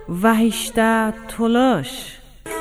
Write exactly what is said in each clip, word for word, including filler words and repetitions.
وحشته تلاش.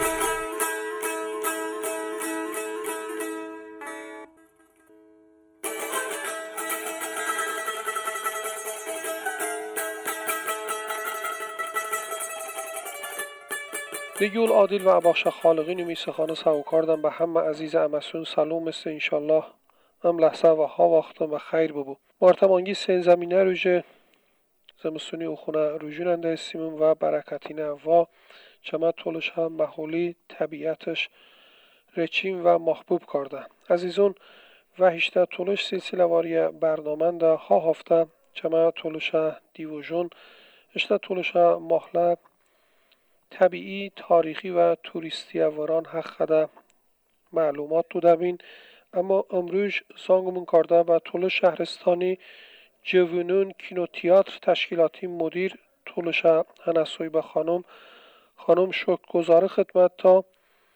دیگول عادل و اباخش خالقی نمیسخانه سوکاردم به همه عزیز امسون سلام است انشالله هم لحظه و ها وقتم و خیر ببو مارتمانگی سین زمینه روژه زمستونی او خونه روژوننده استیمون و برکتینه و چما طولش هم محولی طبیعتش رچین و محبوب کرده عزیزون و هشته طولش سلسله واری برنامه ده ها هفته چما طولش دیوژون اشته طولش محله طبیعی تاریخی و توریستی وران حق ده معلومات تو دبین اما امروز سانگمون کرده و طول شهرستانی جوونون کینو تیاتر تشکیلاتی مدیر طولش هنسوی به خانم خانم شکر گزاره خدمت تا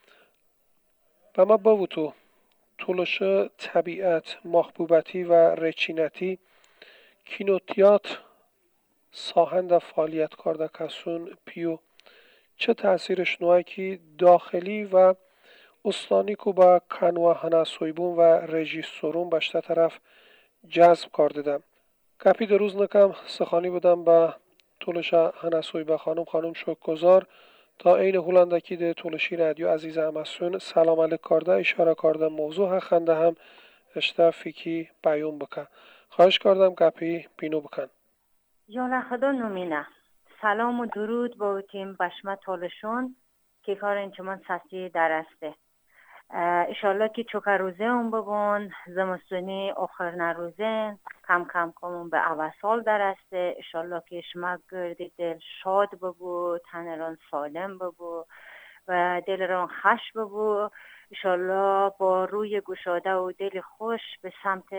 و ما باو تو طولش طبیعت محبوبتی و رچینتی کینو تیاتر ساهند فعالیت کرده کسون پیو چه تأثیرش نوعی که داخلی و استانی که با کنوا هنسویبون و رژیسورون بشته طرف جذب کردیدم کپی در روز نکم سخانی بودم با طولش هنسویبه خانم خانم شکرگزار تا این هولندکی ده طولشی رادیو عزیز امسون سلام علیک کرده اشاره کرده موضوع حقنده هم اشته فیکی بیون بکن خواهش کردم کپی بینو بکن یا خدا نمینه سلام و درود با تیم بشمه طولشون که کار انچمان سسی درسته اشالله که چوکه روزه اون ببون زمستونی آخر نروزه کم کم کمون به اوسال درسته اشالله که شما گردی دل شاد ببو تنران سالم ببو و دل ران خش ببو اشالله با روی گشاده و دل خوش به سمت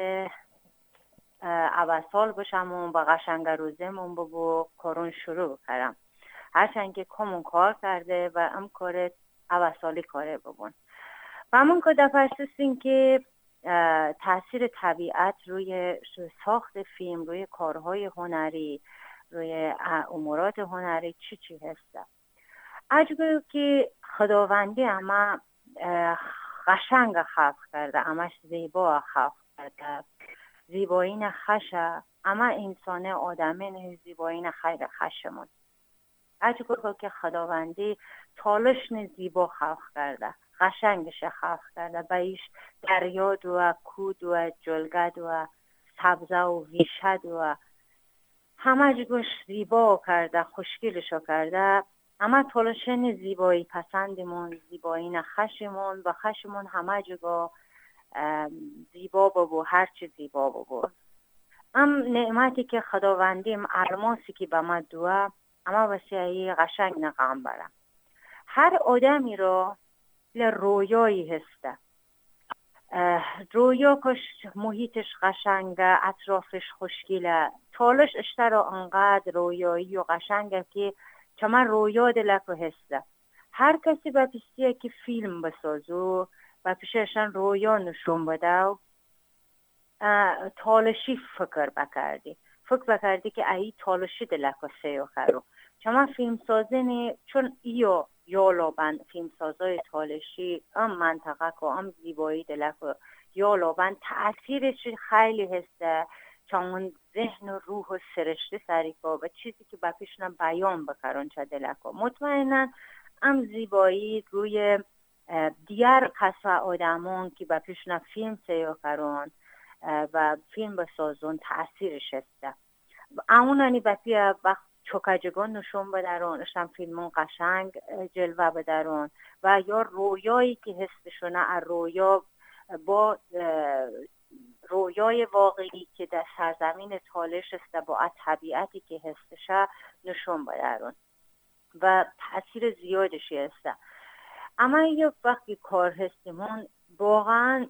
اوسال بشمون و قشنگ روزه مون ببو کارون شروع کردم هرچند که کمون کار کرده و ام کار اوسالی کاره ببون و همون که دفرستیم که تاثیر طبیعت روی ساخت فیلم روی کارهای هنری روی امورات هنری چی چی هسته عجبه که خداوندی اما قشنگ خلق کرده اماش زیبا خلق کرده زیبایین خشه اما انسان آدمه نه زیبایین خیر خشمون عجبه که خداوندی تالش نه زیبا خلق کرده قشنگش خلق کرده بایش دریاد و کود و جلگد و سبزه و ویشد و همه جگوش زیبا کرده خوشگلشو کرده اما تالشن زیبایی پسندمون زیبایی نخشمون و خشمون همه جگا زیبا ببو هرچی زیبا ببو ام نعمتی که خداوندیم الماسی که به ما دوه اما وسیعی قشنگ نقام برم هر آدمی رو رویایی هسته رویا کش محیطش قشنگه اطرافش خوشگله تالش اشتر انقدر رویایی و قشنگه که چما رویا دلکو هسته هر کسی با پیستیه که فیلم بسازو و پیششن رویا نشون بده تالشی فکر بکردی فکر بکردی که ای تالشی دلکو سیو کرو چما فیلم سازنی چون ایو یالا بند فیلم سازای تالشی ام منطقه که ام زیبایی دلکو یالا بند تأثیرش خیلی هسته چون ذهن و روح و سرشته سریکا و چیزی که با پیشنا بیان بکرن چه دلکو مطمئنا ام زیبایی روی دیگر کسا آدمون که با پیشنا فیلم سیو کرن و فیلم بسازون تأثیرش هسته امونانی با پی وقت چوکاجگان نشون بدارن اشتم فیلمون قشنگ جلوه بدارن و یا رویایی که هستشونه از رویا با رویای واقعی که در سرزمین تالش است با طبیعتی که هستشه نشون بدارن و تأثیر زیادشی هسته اما یک وقتی کار هستیمون واقعا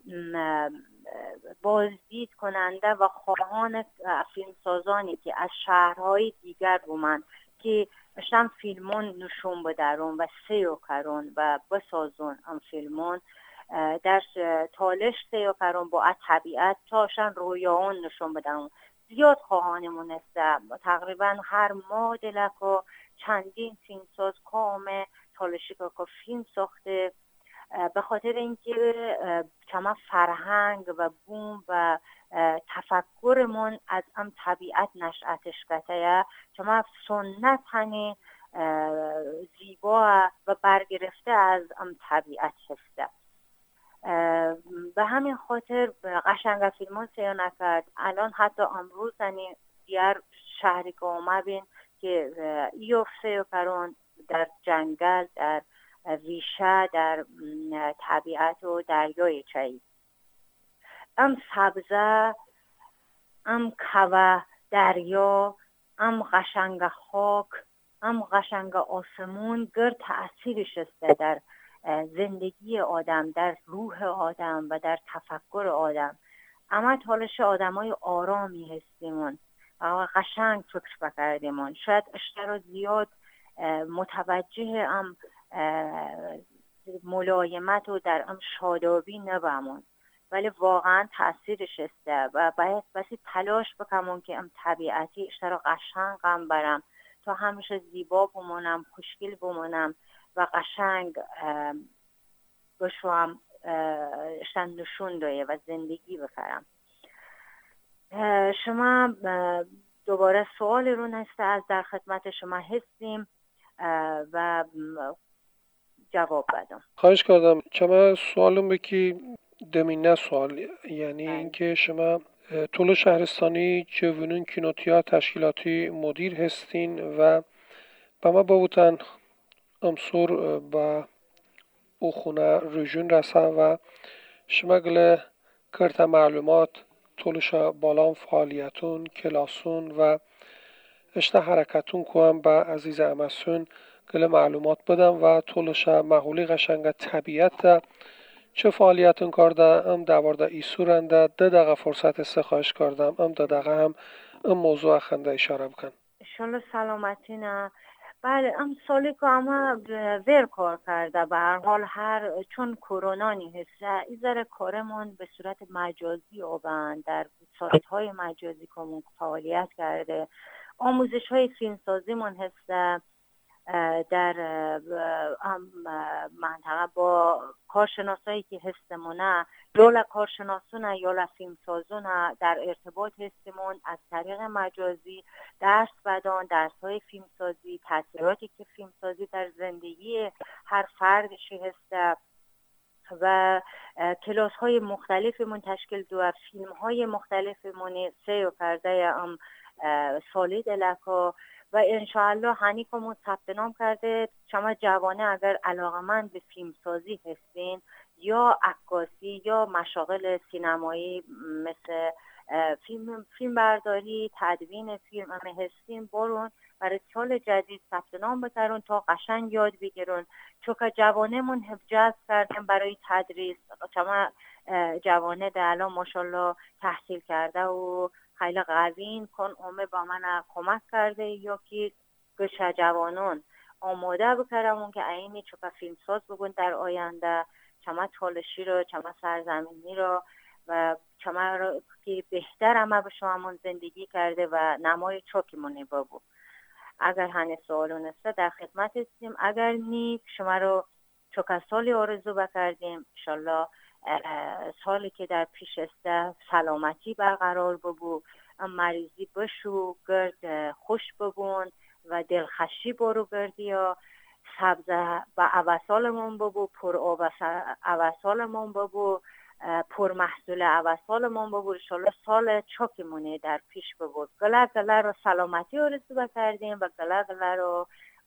بازدید کننده و خواهان فیلمسازانی که از شهرهای دیگر بومن که اشتم فیلمون نشون بدارن و سیو کرن و بسازن ام فیلمون در تالش سیو کرن با طبیعت تاشن رویاون نشون بدارن زیاد خواهانمون است تقریبا هر ماه دلکو چندین فیلمساز کامه تالشی که فیلم ساخته به خاطر اینکه چما فرهنگ و بوم و تفکرمون از ام طبیعت نشأتش کته چما سنت هنی زیبا و برگرفته از ام طبیعت هسته. به همین خاطر قشنگ فیلمان سیا نکرد. الان حتی امروز هنی دیار شهری که اومه بین که ایوف سیا کرون در جنگل، در ویشه، در طبیعت و دریای چایی. ام سبزه، ام کوه، دریا، ام قشنگ خاک، ام قشنگ آسمون گر تأثیرش است در زندگی آدم، در روح آدم و در تفکر آدم. اما حالش آدمای آرامی هستیمون و قشنگ فکر بکردیمون. شاید اشترا زیاد متوجه ام ملایمت و در ام شادابی نبامون، ولی واقعا تأثیرش است و باید بسی تلاش بکنم که ام طبیعتی اشترا قشنگ هم برم تا همیشه زیبا بمونم، خوشگل بمونم و قشنگ بشوام اشتن نشون دایه و زندگی بکرم. شما دوباره سوال رو نسته از در خدمت شما هستیم و جواب بدم. خواهش کردم. شما سوالم بکی دمینه سوال، یعنی اینکه شما طول شهرستانی جوونون کینوتیا تشکیلاتی مدیر هستین و با ما باوتن امسور با او خونه رژون رسه و شما گله کرت معلومات طولش بالام فعالیتون کلاسون و اشته حرکتون کنم با عزیز امسون گله معلومات بدم و طولش محولی قشنگ طبیعت چه فعالیتون کرده ام دوارده ایسورنده ده دقیقه فرصت استخواهش کردم ام ده دقیقه هم ام موضوع خنده اشاره بکن. انشالله سلامتی نه. بله ام سالی که اما ویر کار کرده به هر حال هر چون کرونانی هست ایزاره کارمون به صورت مجازی آبند در سایت های مجازی که فعالیت کرده. آموزش های فیلمسازی من هست در منطقه با کارشناسایی که هستمونه یا کارشناسونه یا فیلمسازونه در ارتباط هستمون از طریق مجازی درس بدان، درس های فیلمسازی، تاثیراتی که فیلمسازی در زندگی هر فردشی هست و کلاس های مختلفی من تشکیل دو فیلم های مختلفی من سیو کرده ام سالی دلکا و انشاءالله هنی که من ثبت نام کرده. شما جوانه اگر علاقمند به فیلم سازی هستین یا عکاسی یا مشاغل سینمایی مثل فیلم فیلم برداری تدوین فیلم هم هستین برون برای سال جدید ثبت نام بکرون تا قشنگ یاد بگیرون، چون که جوانه من جذب کردن برای تدریس. شما جوانه در الان ماشاءالله تحصیل کرده و خیلی قوین کن اومه با من کمک کرده یا که گشه جوانون آماده بکرمون که اینی چوکا فیلمساز بگون در آینده چما تالشی رو چما سرزمینی رو و چما رو که بهتر همه به شما زندگی کرده و نمای چوکی منی بابو. اگر هنه سوالون است در خدمت هستیم، اگر نی شما رو چوکا سالی آرزو بکردیم انشالله سالی که در پیش است سلامتی برقرار ببو، مریضی بشو گرد خوش ببون و دلخشی برو گردی یا سبزه و اوسالمون ببو پر اوسالمون ببو پر محصول اوسالمون ببو انشالله سال چاکمونه در پیش ببو. گله گله رو سلامتی آرزو بکردیم و گله گله رو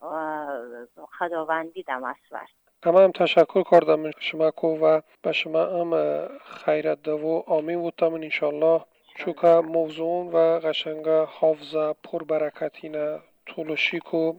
خداوندی دم اسور. اما هم تشکر کردم شما کو و به شما هم خیرت دو و آمین بودم انشالله چوکه موضوع و قشنگ حافظه پر برکتینه طولشی کو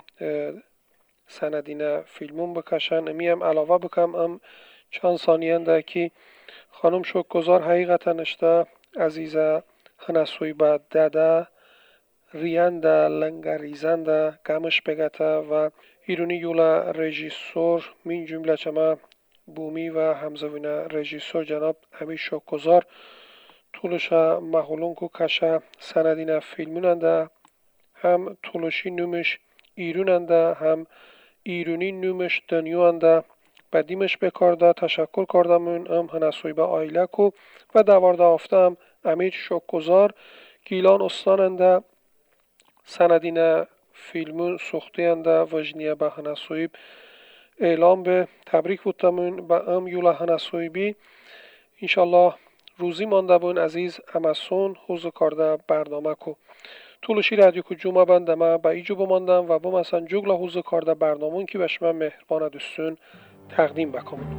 سندینه فیلمون بکشن. امی هم علاوه بکم هم چند ثانیه ده که خانم شوک گذار حقیقتا نشته عزیزه هنسوی با داده ریانده لنگریزنده گمش بگته و ایرونی یولا رژیسور من جمله چما بومی و همزوینه رژیسور جناب همین شوک گذار طولش محولون کو کشه سندینه فیلموننده هم طولشی نومش ایروننده هم ایرونی نومش دنیوانده بدیمش بکارده تشکر کردمون ام هنسوی به آیلکو و دوارده آفتم امید شکگزار گیلان استاننده سندین فیلمون سختینده وجنیه به هنسوی اعلام به تبریک بودتمون به ام یولا هنسوی بی انشالله روزی مانده بون عزیز امسون حوز کارده برنامه کو طولشی رادیو کو جمعه بنده ما به ایجو بماندم و بمسن جگل حوز کارده برنامون که بشمه مهربان دوستون تقدیم بکنم.